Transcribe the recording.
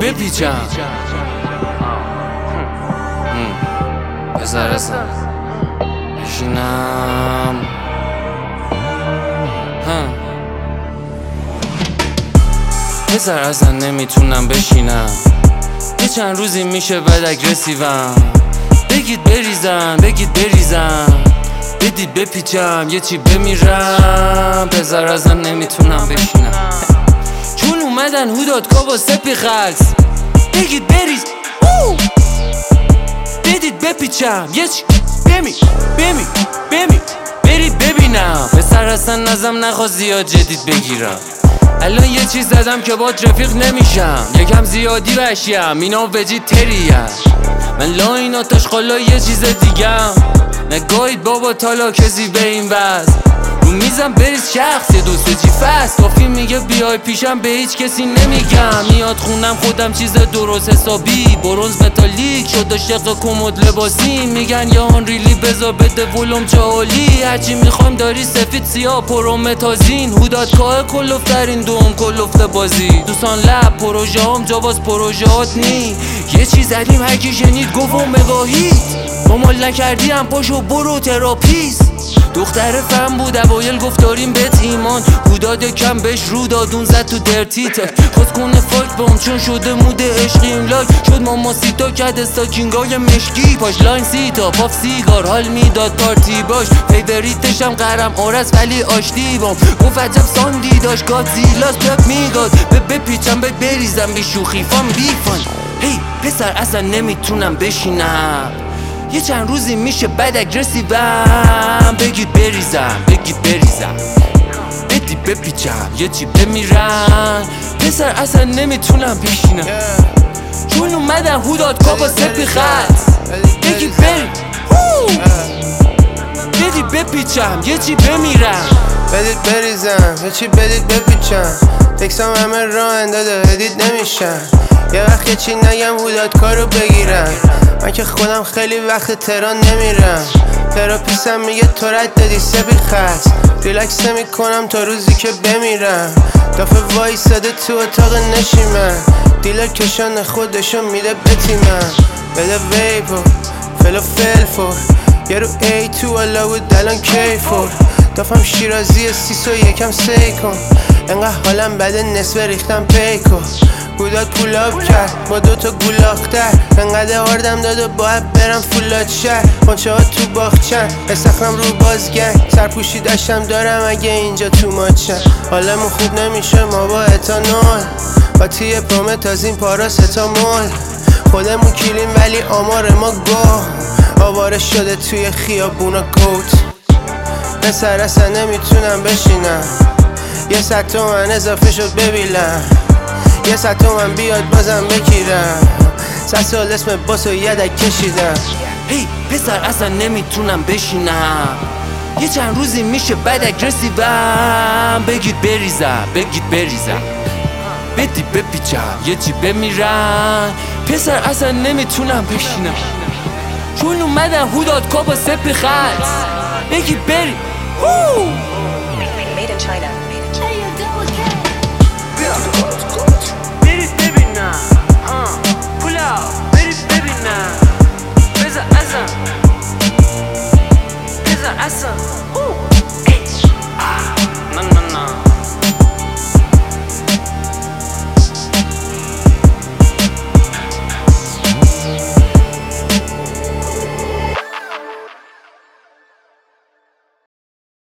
بپیچم پسر اصلا بشینم پسر اصلا نمیتونم بشینم یه چند روزی میشه بد اگرسیوم بگید بریزم بدید بپیچم یه چی بمیرم پسر اصلا نمیتونم بشینم چون اومدن هودادکا با سپی خلص بگید بریز بدید بپیچم یه چی برید ببینم پسر اصلا نظم نخواست زیاد جدید بگیرم الان یه چیز زدم که با رفیق نمیشم یکم زیادی وحشیم اینا وجید تریم من لاین آتش خالا یه چیز دیگم نگاهید بابا تالا کسی به این وز رو میزم بریز شخص یه دوست چی فست کافی میگه بیای پیشم به هیچ کسی نمیگم میاد خونم خودم چیز درست حسابی برونز متالیک شد شق کمد لباسی میگن یا آن ریلی بذار بده ولوم چالی هرچی میخوایم داری سفید سیاه پرومتازین هودادکا کلوفترین دوم کلوفت بازی دوستان لب پروژه هم جاواز پروژهات نی یه چیز زدیم هرکی شنید گفت و مگاهید با مال نکردی هم پاشو برو تراپیست دختر فهم بود اوایل گفت داریم بهت ایمان بوداد کم بهش رو دادون زد تو درتیت خواست کنه فاک بام چون شده مود عشقی این لاک شد ماما سیتا کد استاکینگای مشکی پاش لاین سیتا پاف سیگار حال میداد پارتی باش فیوریتشم قرم آرس ولی آشتی بام گفت عجب ساندی داشت گادزیلاس پپ میداد بپیچم بریزم بی شوخی فان بیفان هی پسر اصلا نمیتونم بشینم یه چند روزی میشه بد اگرسیوم بگید بریزم بدید بپیچم یه چی بمیرم پسر اصلا نمیتونم بشینم چون اومدن هودادکا با سپی خط بگید بدید بپیچم یه چی بمیرم بدید بریزم یه چی بدید بپیچم تکسام همه راه انداده ادید نمیشن یه وقت یه چی نگم هودادکا رو بگیرم من که خودم خیلی وقت تهران نمیرم تراپیستم میگه تو رد دادی سپی خط ریلکس نمی کنم تا روزی که بمیرم دافه وایساده تو اتاق نشیمن دیلر کشان خودشو میده بتیمم بده ویپو فلفل یه رو ای تو الا بود الان کیفور دافم شیرازی سیسو یکم سیکن انقدر حالم بده نصف ریختم پیکو هوداد پولاب کرد با دوتا گولاختر انقدر آردم داده باید برم فولاد شهر خونچه ها تو باخچن استخرم رو بازگنگ سرپوشی داشتم دارم اگه اینجا تو ماچن حالمون خوب نمیشه ما با اتانول قاطی پرومتازین پاراستامول خودمون کلیم ولی آمار ما گو آواره شده توی خیابونا کوت پسر اصلا نمیتونم بشینم یه 100 تومن اضافه شد ببینم یه 100 تومن بیاد بازم بگیرم 100 سال اسم باسو یدک کشیدم هی پسر اصلا نمیتونم بشینم یه چند روزی میشه بد اگرسیوم بگید بریزم بدید بپیچم یه چی بمیرم پسر اصلا نمیتونم بشینم چون اومدن هودادکا با سپی خط بگید برید Made in China. برید ببینم پولا برید ببینم بذار اصلا